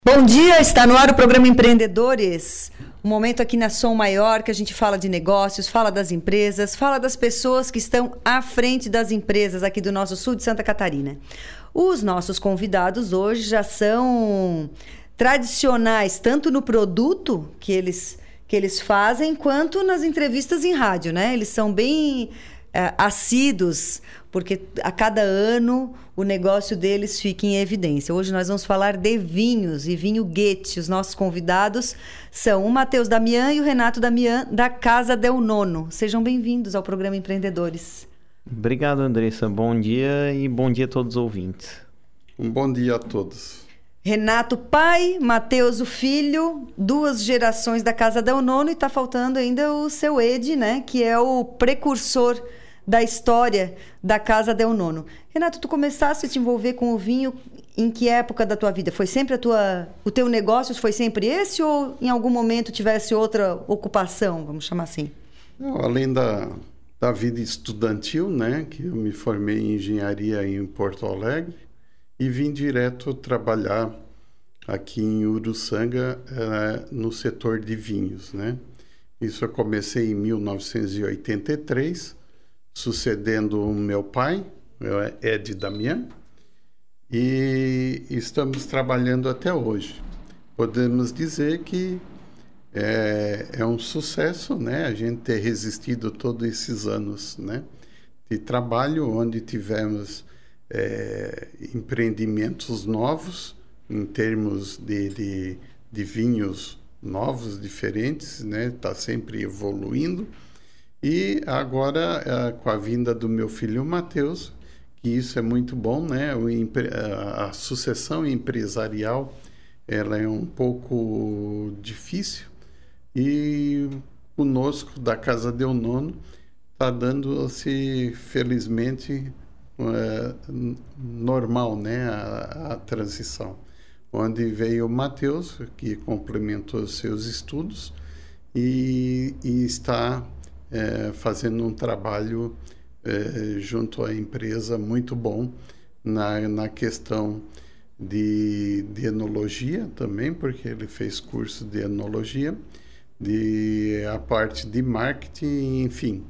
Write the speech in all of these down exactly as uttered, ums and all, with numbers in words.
Bom dia, está no ar o programa Empreendedores, um momento aqui na Som Maior que a gente fala de negócios, fala das empresas, fala das pessoas que estão à frente das empresas aqui do nosso sul de Santa Catarina. Os nossos convidados hoje já são tradicionais, tanto no produto que eles, que eles fazem, quanto nas entrevistas em rádio, né? Eles são bem é, assíduos, porque a cada ano o negócio deles fica em evidência. Hoje nós vamos falar de vinhos e vinho Goethe. Os nossos convidados são o Matheus Damian e o Renato Damian, da Casa Del Nono. Sejam bem-vindos ao programa Empreendedores. Obrigado, Andressa. Bom dia e bom dia a todos os ouvintes. Um bom dia a todos. Renato, pai, Matheus, o filho, duas gerações da Casa Del Nono, e está faltando ainda o seu Ed, né, que é o precursor da história da Casa Del Nono. Renato, tu começaste a te envolver com o vinho em que época da tua vida? Foi sempre a tua, o teu negócio foi sempre esse, ou em algum momento tivesse outra ocupação, vamos chamar assim? Não, além da, da vida estudantil, né, que eu me formei em engenharia em Porto Alegre e vim direto trabalhar aqui em Uruçanga, eh, no setor de vinhos, né? Isso eu comecei em mil novecentos e oitenta e três, sucedendo o meu pai, Ed Damian, e estamos trabalhando até hoje. Podemos dizer que é, é um sucesso, né? A gente ter resistido todos esses anos, né, de trabalho, onde tivemos é, empreendimentos novos, em termos de, de, de vinhos novos, diferentes, né? Está sempre evoluindo. E agora, com a vinda do meu filho Matheus, que isso é muito bom, né? A sucessão empresarial, ela é um pouco difícil, e conosco, da Casa Del Nono, está dando-se, felizmente, é, normal, né? A, a transição. Onde veio o Matheus, que complementou seus estudos, e, e está É, fazendo um trabalho é, junto à empresa muito bom na, na questão de, de enologia também, porque ele fez curso de enologia, de, a parte de marketing, enfim,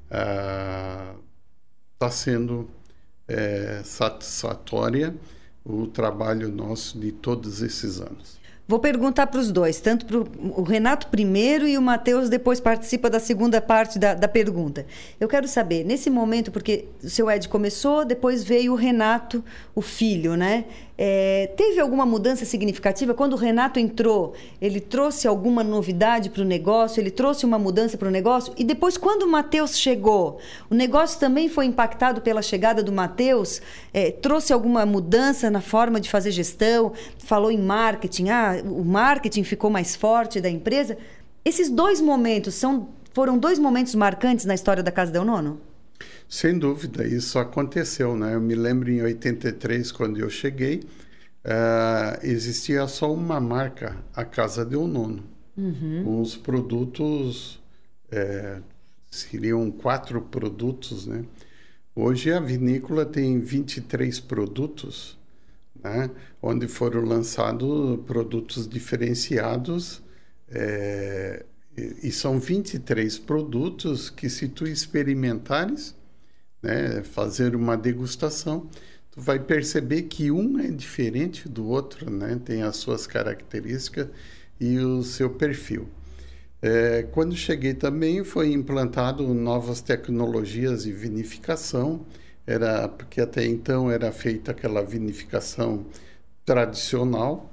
está sendo é, satisfatória o trabalho nosso de todos esses anos. Vou perguntar para os dois, tanto para o Renato primeiro e o Matheus depois participa da segunda parte da, da pergunta. Eu quero saber, nesse momento, porque o seu Ed começou, depois veio o Renato, o filho, né? É, teve alguma mudança significativa? Quando o Renato entrou, ele trouxe alguma novidade para o negócio? Ele trouxe uma mudança para o negócio? E depois, quando o Matheus chegou, o negócio também foi impactado pela chegada do Matheus? É, trouxe alguma mudança na forma de fazer gestão? Falou em marketing, ah, o marketing ficou mais forte da empresa? Esses dois momentos são, foram dois momentos marcantes na história da Casa Del Nono? Sem dúvida, isso aconteceu, né? Eu me lembro em oitenta e três, quando eu cheguei, uh, existia só uma marca, a Casa Del Nono. Uhum. Os produtos, é, seriam quatro produtos, né? Hoje a vinícola tem vinte e três produtos, né? Onde foram lançados produtos diferenciados, é, e, e são vinte e três produtos que, se tu experimentares, né, fazer uma degustação, tu vai perceber que um é diferente do outro, né? Tem as suas características e o seu perfil. É, quando cheguei também foi implantado novas tecnologias de vinificação, era, porque até então era feita aquela vinificação tradicional,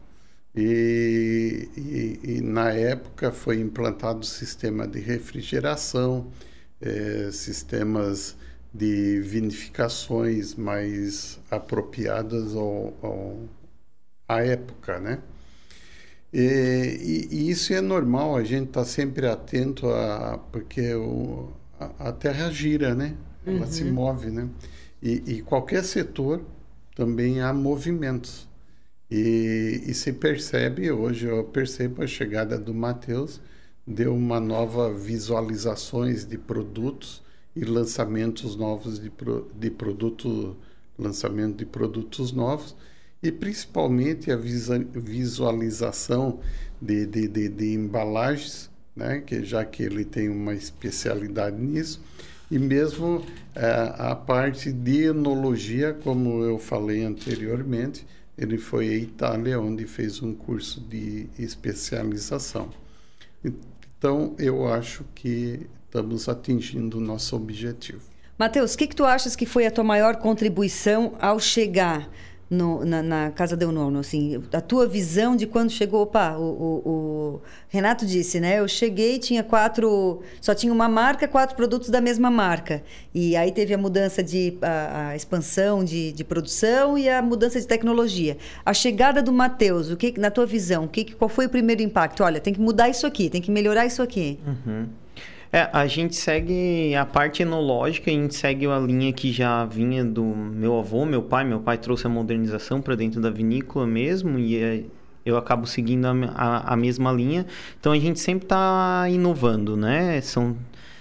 e, e, e na época foi implantado o sistema de refrigeração, é, sistemas de vinificações mais apropriadas ao, ao, à época, né? E, e, e isso é normal, a gente está sempre atento a... porque o, a, a terra gira, né? Ela uhum. se move, né? E, e qualquer setor também há movimentos. E, e se percebe, hoje eu percebo a chegada do Matheus, deu uma nova visualizações de produtos e lançamentos novos de, pro, de produto, lançamento de produtos novos, e principalmente a visualização de, de, de, de embalagens, né? Que já que ele tem uma especialidade nisso, e mesmo é, a parte de enologia, como eu falei anteriormente, ele foi à Itália, onde fez um curso de especialização. Então, eu acho que estamos atingindo o nosso objetivo. Matheus, o que, que tu achas que foi a tua maior contribuição ao chegar no, na, na Casa Del Nono? Assim, a tua visão de quando chegou... Opa, o, o, o Renato disse, né? Eu cheguei, tinha quatro... Só tinha uma marca, quatro produtos da mesma marca. E aí teve a mudança de... A, a expansão de, de produção e a mudança de tecnologia. A chegada do Matheus, o que, na tua visão, o que, qual foi o primeiro impacto? Olha, tem que mudar isso aqui, tem que melhorar isso aqui. Uhum. É, a gente segue a parte enológica, a gente segue a linha que já vinha do meu avô, meu pai. Meu pai trouxe a modernização para dentro da vinícola mesmo e é, eu acabo seguindo a, a, a mesma linha. Então, a gente sempre está inovando, né? São...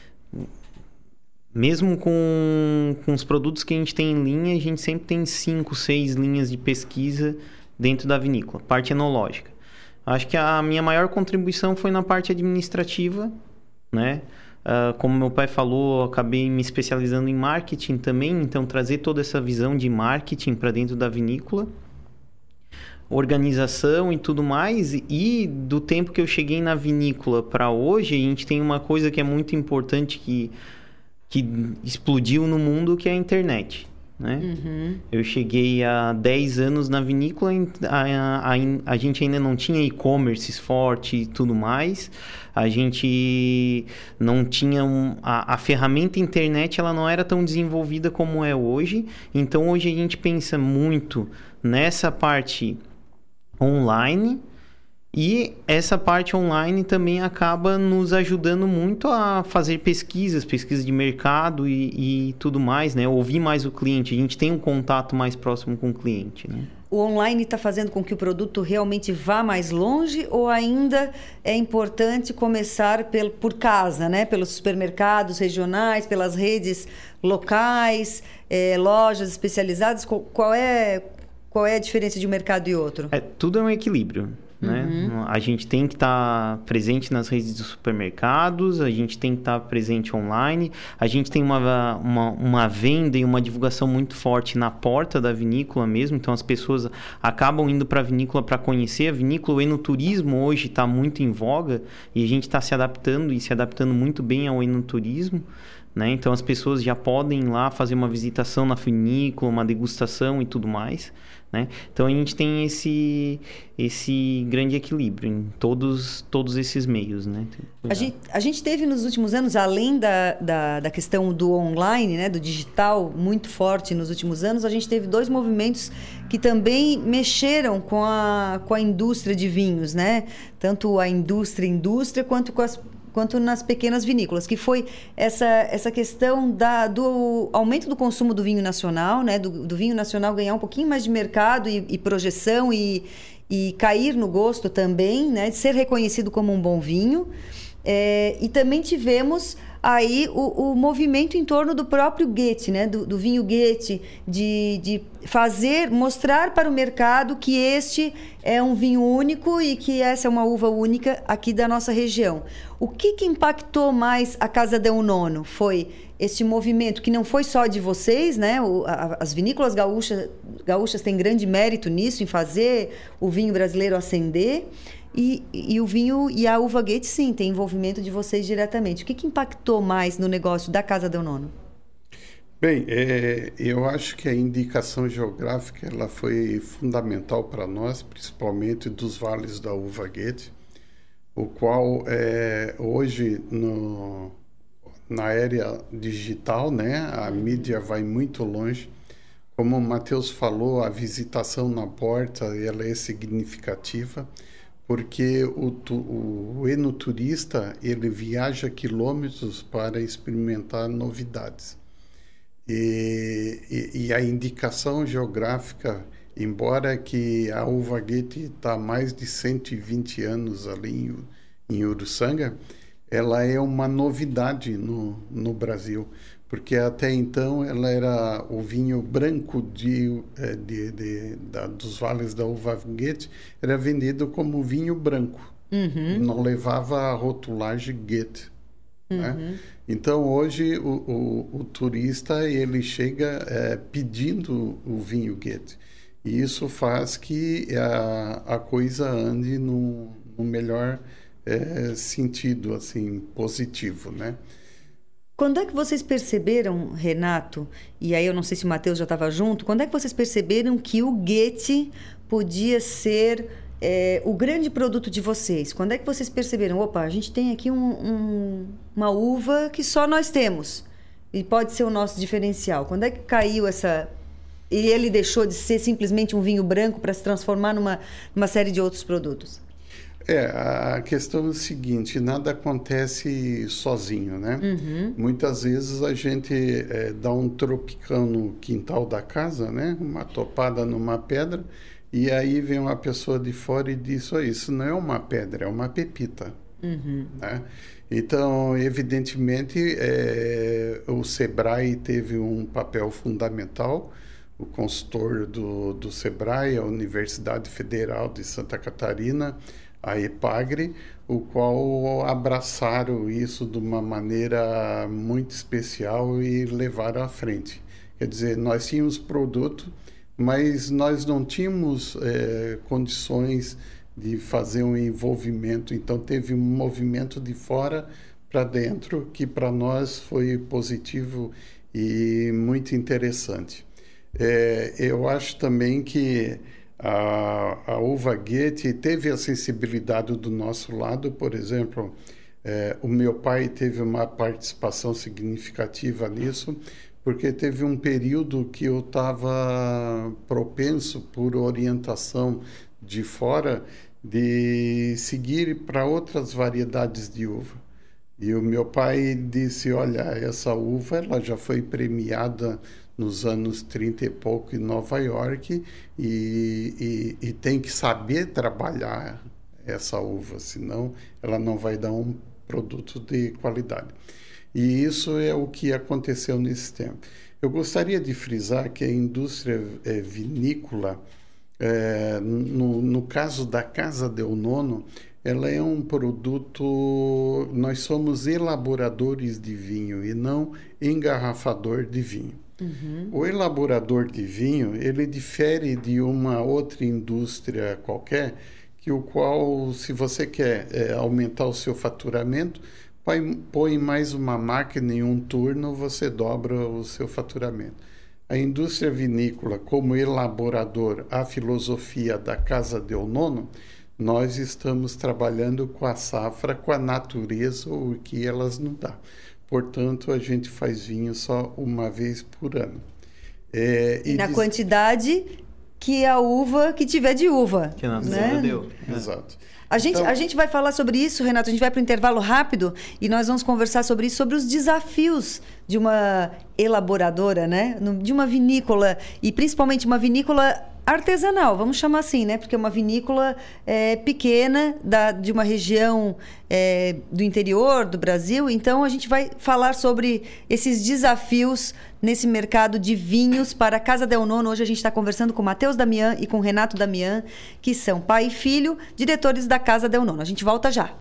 Mesmo com, com os produtos que a gente tem em linha, a gente sempre tem cinco, seis linhas de pesquisa dentro da vinícola, parte enológica. Acho que a minha maior contribuição foi na parte administrativa, né? Uh, como meu pai falou, eu acabei me especializando em marketing também, então trazer toda essa visão de marketing para dentro da vinícola, organização e tudo mais. E do tempo que eu cheguei na vinícola para hoje, a gente tem uma coisa que é muito importante que, que explodiu no mundo, que é a internet, né? Uhum. Eu cheguei há dez anos na vinícola, a, a, a gente ainda não tinha e-commerce forte e tudo mais. A gente não tinha... Um, a, a ferramenta internet, ela não era tão desenvolvida como é hoje. Então, hoje a gente pensa muito nessa parte online. E essa parte online também acaba nos ajudando muito a fazer pesquisas, pesquisas de mercado e, e tudo mais, né? Ouvir mais o cliente. A gente tem um contato mais próximo com o cliente, né? O online está fazendo com que o produto realmente vá mais longe ou ainda é importante começar pel, por casa, né? Pelos supermercados regionais, pelas redes locais, é, lojas especializadas? Qual é, qual é a diferença de um mercado e outro? É, tudo é um equilíbrio. Né? Uhum. A gente tem que estar tá presente nas redes dos supermercados, a gente tem que estar tá presente online, a gente tem uma, uma, uma venda e uma divulgação muito forte na porta da vinícola mesmo, então as pessoas acabam indo para a vinícola para conhecer a vinícola. O enoturismo hoje está muito em voga e a gente está se adaptando e se adaptando muito bem ao enoturismo. Né? Então as pessoas já podem ir lá fazer uma visitação na vinícola, uma degustação e tudo mais. Né? Então a gente tem esse, esse grande equilíbrio em todos, todos esses meios. Né? A gente, a gente teve nos últimos anos, além da, da, da questão do online, né? Do digital muito forte nos últimos anos, a gente teve dois movimentos que também mexeram com a, com a indústria de vinhos, né? Tanto a indústria indústria quanto com as quanto nas pequenas vinícolas, que foi essa, essa questão da, do aumento do consumo do vinho nacional, né? do, do vinho nacional ganhar um pouquinho mais de mercado e, e projeção e, e cair no gosto também, né? De ser reconhecido como um bom vinho. É, e também tivemos aí o, o movimento em torno do próprio Goethe, né? do, do vinho Goethe, de, de fazer, mostrar para o mercado que este é um vinho único e que essa é uma uva única aqui da nossa região. O que, que impactou mais a Casa Del Nono? Foi esse movimento que não foi só de vocês, né? O, a, as vinícolas gaúchas, gaúchas têm grande mérito nisso, em fazer o vinho brasileiro ascender. E, e o vinho e a uva Goethe, sim, tem envolvimento de vocês diretamente. O que, que impactou mais no negócio da Casa Del Nono? Bem, é, eu acho que a indicação geográfica ela foi fundamental para nós, principalmente dos vales da uva Goethe, o qual é, hoje no, na era digital, né, a mídia vai muito longe. Como o Matheus falou, a visitação na porta ela é significativa, porque o, o, o enoturista ele viaja quilômetros para experimentar novidades. E, e, e a indicação geográfica, embora que a uva Goethe está há mais de cento e vinte anos ali em, em Uruçanga, ela é uma novidade no, no Brasil. porque até então ela era o vinho branco de, de, de, da, dos vales da uva Goethe, era vendido como vinho branco, uhum. não levava a rotulagem Goethe. Uhum. Né? Então hoje o, o, o turista ele chega é, pedindo o vinho Goethe, e isso faz que a, a coisa ande no, no melhor é, sentido, assim, positivo, né? Quando é que vocês perceberam, Renato, e aí eu não sei se o Matheus já estava junto, quando é que vocês perceberam que o Goethe podia ser é, o grande produto de vocês? Quando é que vocês perceberam, opa, a gente tem aqui um, um, uma uva que só nós temos e pode ser o nosso diferencial? Quando é que caiu essa... E ele deixou de ser simplesmente um vinho branco para se transformar numa, numa série de outros produtos? É, a questão é o seguinte, nada acontece sozinho, né? Uhum. Muitas vezes a gente é, dá um tropicão no quintal da casa, né? Uma topada numa pedra, e aí vem uma pessoa de fora e diz, oh, isso não é uma pedra, é uma pepita. Uhum. Né? Então, evidentemente, é, o Sebrae teve um papel fundamental, o consultor do, do Sebrae, a Universidade Federal de Santa Catarina, a EPAGRE, o qual abraçaram isso de uma maneira muito especial e levaram à frente. Quer dizer, nós tínhamos produto, mas nós não tínhamos é, condições de fazer um envolvimento, então teve um movimento de fora para dentro que para nós foi positivo e muito interessante. É, eu acho também que A, a uva Goethe teve a sensibilidade do nosso lado, por exemplo, é, o meu pai teve uma participação significativa nisso, porque teve um período que eu estava propenso, por orientação de fora, de seguir para outras variedades de uva. E o meu pai disse, olha, essa uva ela já foi premiada nos anos trinta e pouco em Nova York e, e, e tem que saber trabalhar essa uva, senão ela não vai dar um produto de qualidade. E isso é o que aconteceu nesse tempo. Eu gostaria de frisar que a indústria é, vinícola, é, no, no caso da Casa Del Nono, ela é um produto... Nós somos elaboradores de vinho e não engarrafador de vinho. Uhum. O elaborador de vinho, ele difere de uma outra indústria qualquer, que o qual, se você quer é, aumentar o seu faturamento, põe, põe mais uma máquina em um turno, você dobra o seu faturamento. A indústria vinícola, como elaborador, a filosofia da Casa Del Nono, nós estamos trabalhando com a safra, com a natureza, o que elas nos dão. Portanto, a gente faz vinho só uma vez por ano. É, e na diz... quantidade que a uva, que tiver de uva. Que a natureza né? deu. Exato. A gente, então... a gente vai falar sobre isso, Renato, a gente vai para o intervalo rápido e nós vamos conversar sobre isso, sobre os desafios de uma elaboradora, né? De uma vinícola, e principalmente uma vinícola artesanal, vamos chamar assim, né? Porque é uma vinícola é, pequena, da, de uma região é, do interior do Brasil. Então, a gente vai falar sobre esses desafios nesse mercado de vinhos para a Casa Del Nono. Hoje a gente está conversando com o Matheus Damian e com o Renato Damian, que são pai e filho, diretores da Casa Del Nono. A gente volta já.